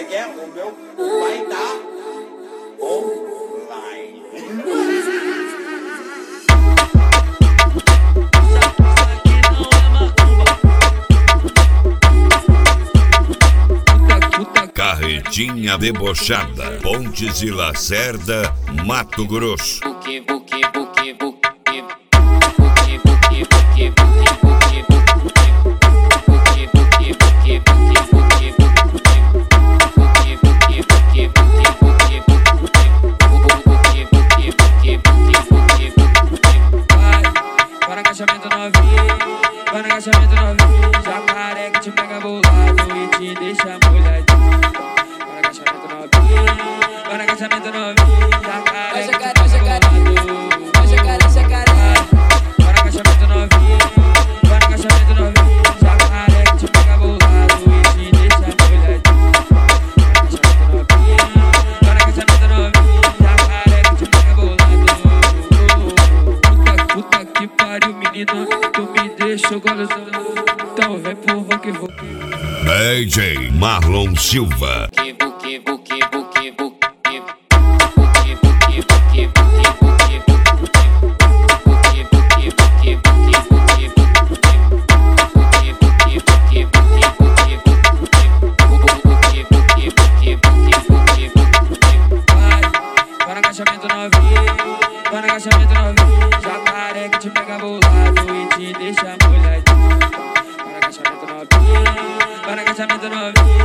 que é? O meu pai tá online. Carretinha debochada, Pontes e Lacerda, Mato Grosso. Para agachamento novinho, para agachamento novinho. Jacaré que te pega bolado e te deixa molhadinho. Para agachamento novinho, para agachamento novinho. Jacaré que te pega bolado. Para agachamento novinho, para agachamento novinho. Jacaré que te pega bolado e te deixa molhadinho. Para agachamento novinho, jacaré que te pega bolado. Puta que pariu, menina, tu me deixou gozando. Então vem pro rock. DJ Marlon Silva. Para agachamento novinho, para agachamento novinho. Jacaré que te pega bolado e te deixa molhadinho. Para agachamento novinho, para agachamento novinho.